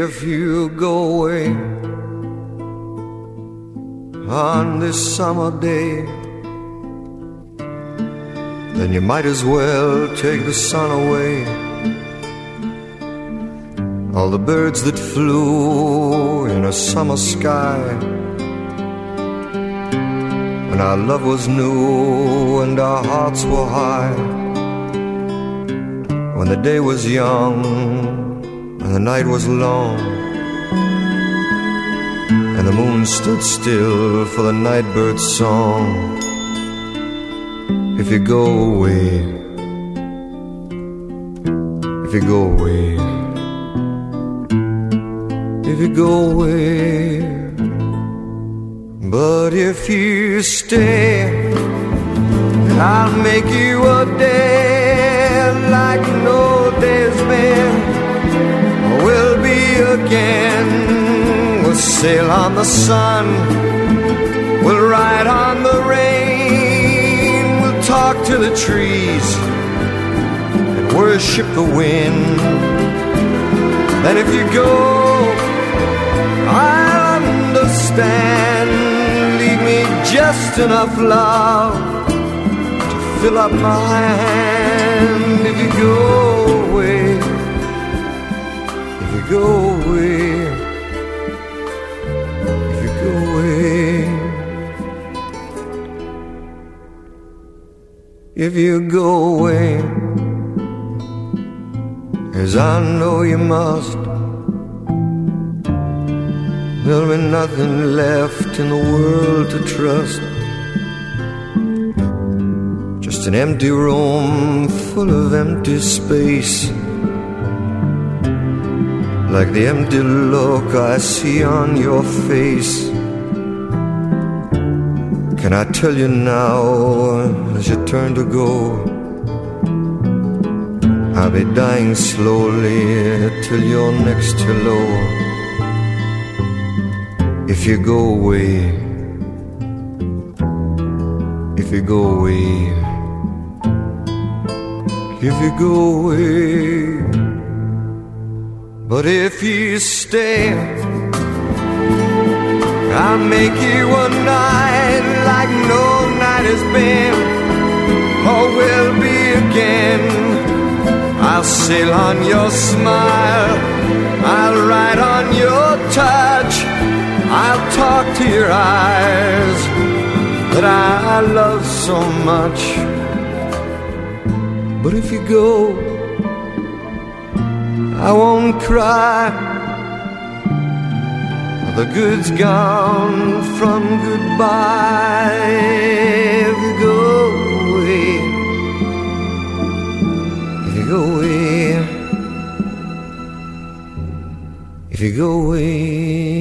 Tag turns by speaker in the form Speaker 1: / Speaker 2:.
Speaker 1: if you go away on this summer day, then you might as well take the sun away. All the birds that flew in a summer sky, when our love was new and our hearts were high, when the day was young and the night was long, and the moon stood still for the nightbird's song. If you go away, if you go away, if you go away, but if you stay, I'll make you a day like no day's been. We'll be again. We'll sail on the sun, we'll ride on the rain, we'll talk to the trees and worship the wind. Then if you go, I'll understand. Leave me just enough love to fill up my hand. If you go away, if you go away, if you go away, if you go away, as I know you must, there'll be nothing left in the world to trust. Just an empty room full of empty space, like the empty look I see on your face. Can I tell you now, as you turn to go, I'll be dying slowly till your next hello. If you go away, if you go away, if you go away, but if you stay, I'll make you a night like no night has been, or will be again. I'll sail on your smile, I'll ride on your touch, I'll talk to your eyes that I love so much. But if you go, I won't cry. The good's gone from goodbye. If you go away, if you go away, if you go away.